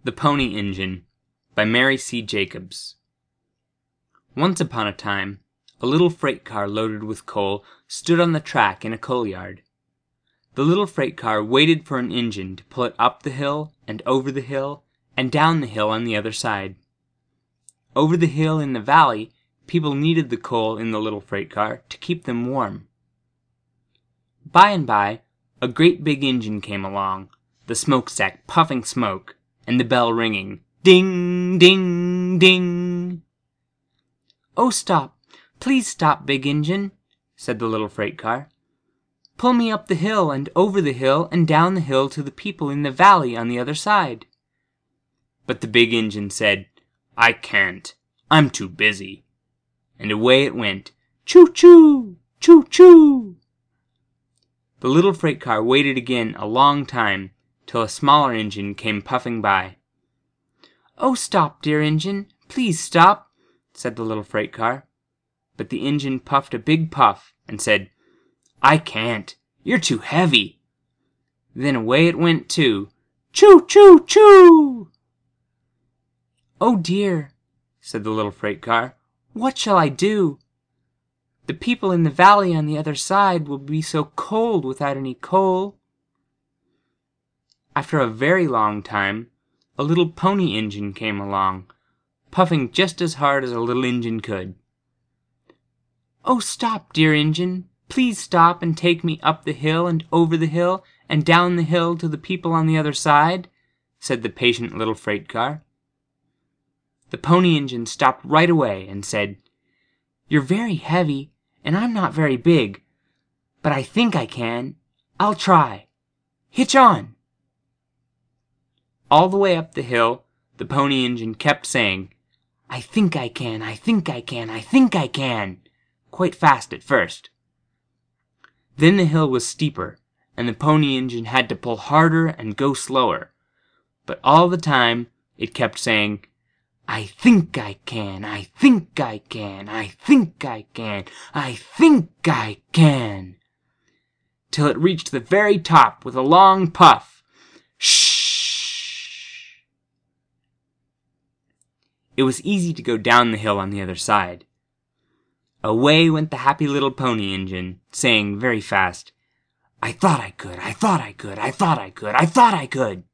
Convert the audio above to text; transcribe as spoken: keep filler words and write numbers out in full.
The Pony Engine by Mary C. Jacobs. Once upon a time, a little freight car loaded with coal stood on the track in a coal yard. The little freight car waited for an engine to pull it up the hill and over the hill and down the hill on the other side. Over the hill in the valley, people needed the coal in the little freight car to keep them warm. By and by, a great big engine came along, the smokestack puffing smoke, and the bell ringing, ding, ding, ding. "Oh, stop, please stop, big engine," said the little freight car. "Pull me up the hill and over the hill and down the hill to the people in the valley on the other side." But the big engine said, "I can't, I'm too busy." And away it went, choo-choo, choo-choo. The little freight car waited again a long time, till a smaller engine came puffing by. "Oh, stop, dear engine, please stop," said the little freight car. But the engine puffed a big puff and said, "I can't, you're too heavy." Then away it went too, choo-choo-choo. "Oh dear," said the little freight car, "what shall I do? The people in the valley on the other side will be so cold without any coal." After a very long time, a little pony engine came along, puffing just as hard as a little engine could. "Oh, stop, dear engine, please stop and take me up the hill and over the hill and down the hill to the people on the other side," said the patient little freight car. The pony engine stopped right away and said, "You're very heavy, and I'm not very big, but I think I can. I'll try. Hitch on." All the way up the hill, the pony engine kept saying, "I think I can, I think I can, I think I can," quite fast at first. Then the hill was steeper, and the pony engine had to pull harder and go slower, but all the time it kept saying, "I think I can, I think I can, I think I can, I think I can," till it reached the very top with a long puff. Shh! It was easy to go down the hill on the other side. Away went the happy little pony engine, saying very fast, "I thought I could, I thought I could, I thought I could, I thought I could."